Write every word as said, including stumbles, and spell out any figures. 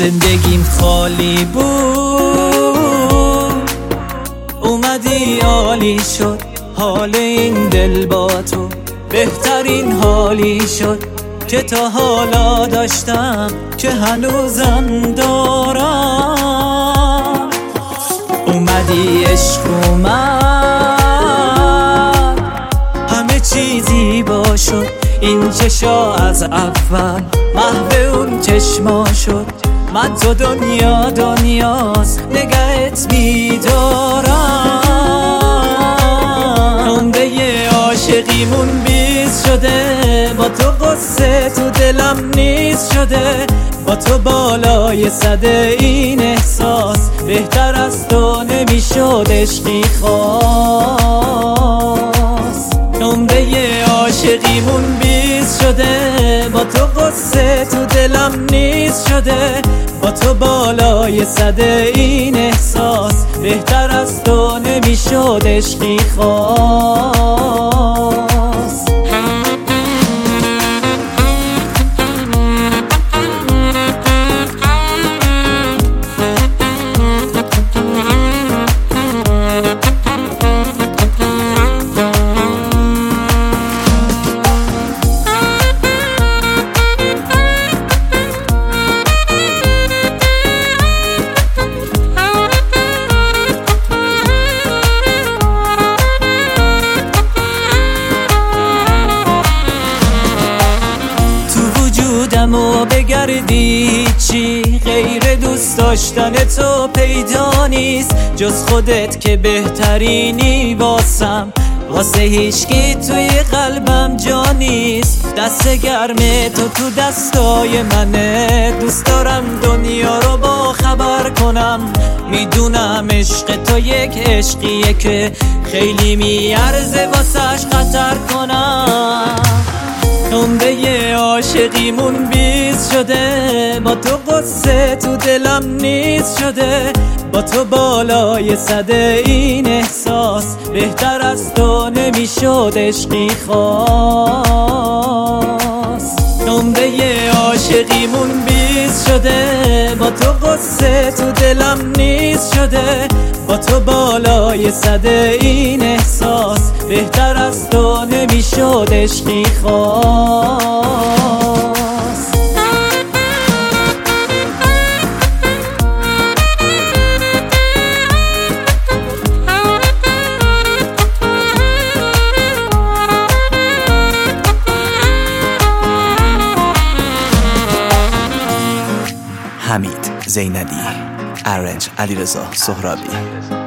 زندگیم خالی بود، اومدی عالی شد حال این دل با تو، بهترین حالی شد که تا حالا داشتم که هنوزم دارم. اومدی عشق اومد، همه چیزی با شد، این چشا از اول محو اون چشما شد. من تو دنیا دنیاست نگهت میدارم. نمره عاشقیمون بیز شده، با تو قصه تو دلم نیز شده. با تو بالای صده این احساس، بهتر از تو نمیشد عشقی خواست. نمره عاشقیمون بیز شده، با تو قصه تو دلم نیز شده. با تو بالای صده این احساس، بهتر از تو نمیشد عشقی خواست. و بگردی چی غیر دوست داشتن تو پیدا نیست، جز خودت که بهترینی واسم، واسه هیچکی توی قلبم جا نیست. دست گرم تو تو دستای منه، دوست دارم دنیا رو با خبر کنم. میدونم عشق تو یک عشقیه که خیلی میارزه واسش خطر کنم. نمره عاشقیمون بیز شده، با تو قصه تو دلم نیز شده. با تو بالای صده این احساس، بهتر از تو نمیشد عشقی خواست. نمره عاشقیمون بیز شده، با تو قصه تو دلم نیز شده. با تو بالای صده این احساس، بهتر از تو نمیشد عشقی خواست. حمید زینبی، ارنج علیرضا سهرابی.